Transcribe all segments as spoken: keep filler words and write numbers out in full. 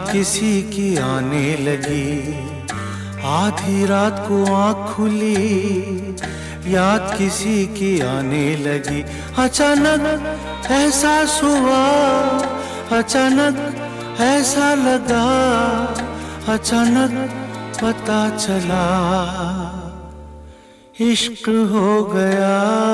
किसी की आने लगी, आधी रात को आँख खुली, याद किसी की आने लगी। अचानक एहसास हुआ, अचानक ऐसा लगा, अचानक पता चला इश्क हो गया।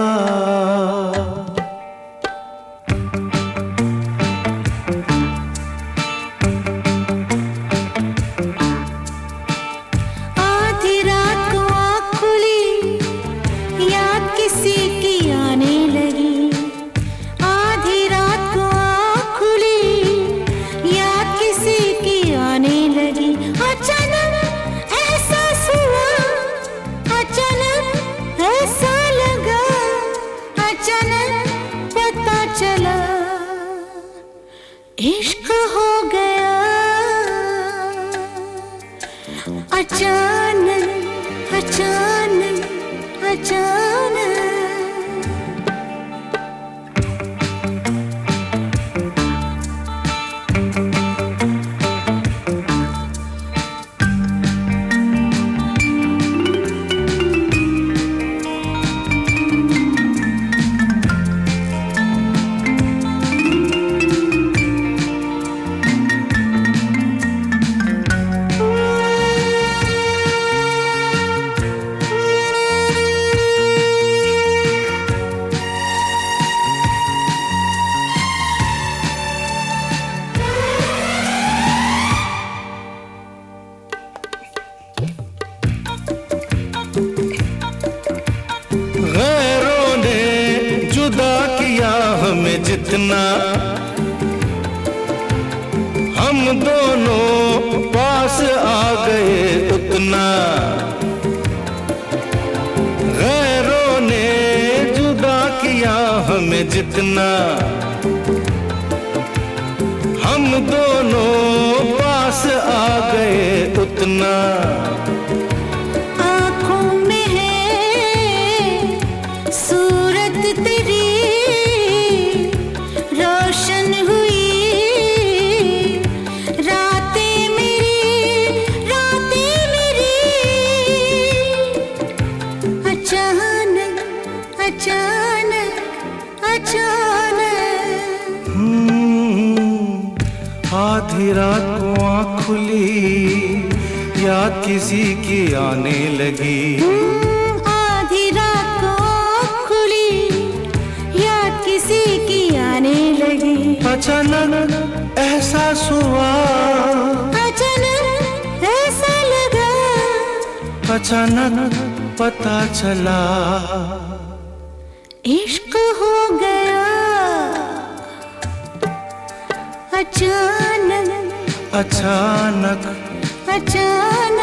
इश्क हो गया अचानक अचानक अचानक। हमें जितना हम दोनों पास आ गए उतना, गैरों ने जुदा किया हमें जितना, हम दोनों पास आ गए उतना। आँखों में है सूरत तेरी, रोशन हुई रातें मेरी, रातें मेरी। अचानक अचानक अचानक हम्म, आधी रात को आँख खुली, याद किसी की आने लगी। आधी रात को आँख खुली, याद किसी की आने लगी। अचानक एहसास हुआ, अचानक ऐसा लगा, अचानक पता चला इश्क हो गया अचानक अचानक अचानक।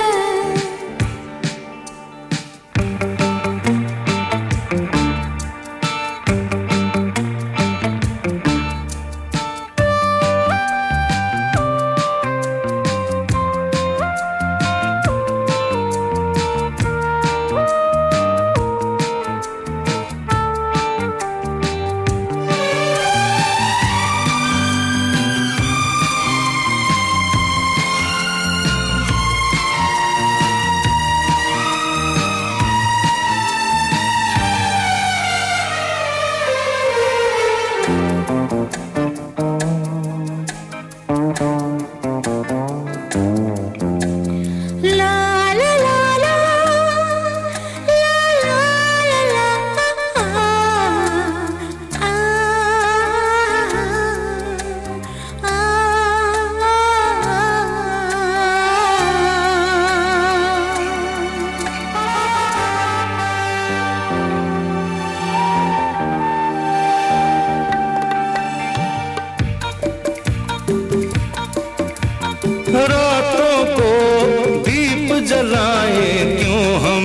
रातों को दीप जलाए क्यों हम,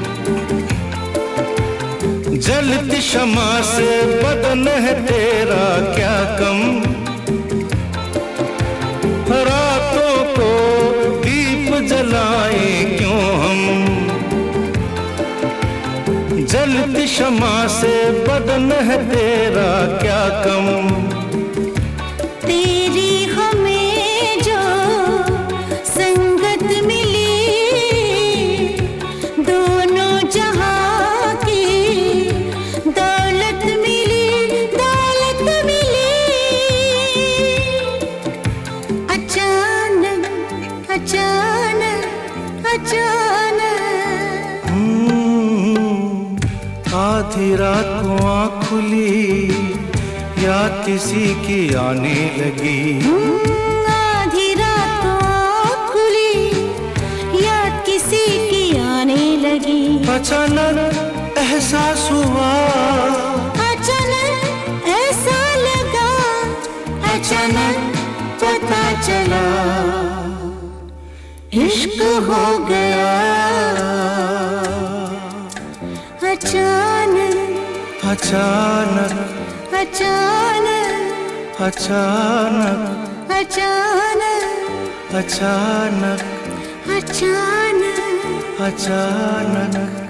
जलती शमा से बदन है तेरा क्या कम। रातों को दीप जलाए क्यों हम, जलती शमा से बदन है तेरा क्या कम। तेरी हमें जो अचानक। हम्म, आधी रात को आँख खुली, याद किसी की आने लगी। आधी रात को आँख खुली, याद किसी की आने लगी। अचानक एहसास हुआ, अचानक ऐसा लगा, अचानक पता चला इश्क हो गया। अचानक अचानक अचानक अचानक अचानक अचानक अचानक अचानक